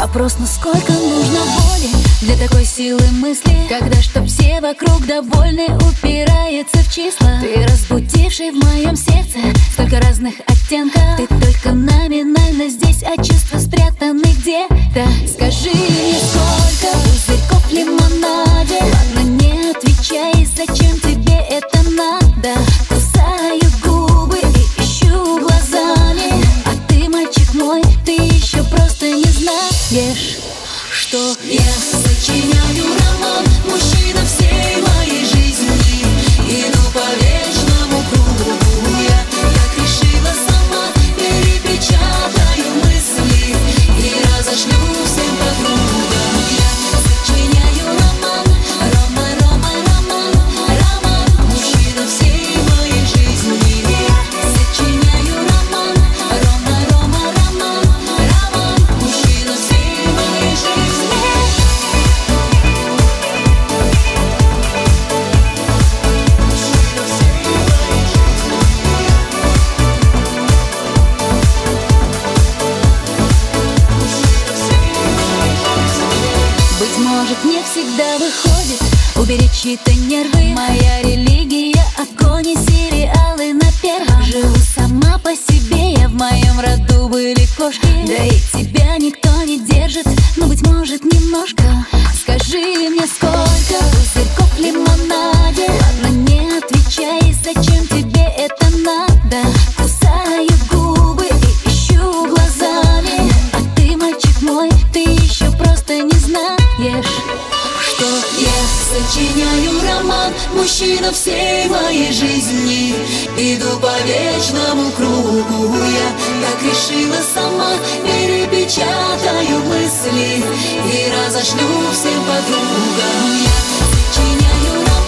Вопрос, насколько нужно воли для такой силы мысли, когда чтоб все вокруг довольны, упирается в числа. Ты разбудивший в моем сердце столько разных оттенков. Ты только номинально здесь, а чувства спрятаны где-то. Скажи мне, сколько пузырьков в лимонаде? Ладно, не отвечай, зачем тебе это надо? Кусаю губы и ищу глазами, а ты, мальчик мой, ты еще просто не знаешь, что я сочиняю роман, мужчина всей моей жизни. Иду по вечному кругу, я так решила сама. Перепечатаю мысли и разошлю всем подругам. Я сочиняю роман, роман, роман, роман, роман, мужчина всей моей жизни. Я сочиняю роман, роман, роман, роман, роман, мужчина всей моей жизни. Быть может, не всегда выходит уберечь чьи-то нервы. Моя религия — огонь и сериалы на первом. Живу сама по себе, я в моем роду были кошки. Да и тебя никто не держит, но, быть может, немножко. Скажи мне, сколько пузырьков в лимонаде? Ладно, не отвечай, зачем тебе это надо? Кусаю губы и ищу глазами, а ты, мальчик мой, ты еще просто не знаешь, что я сочиняю роман, мужчина всей моей жизни. Иду по вечному кругу, я так решила сама. Перепечатаю мысли и разошлю всем подругам. Я сочиняю роман.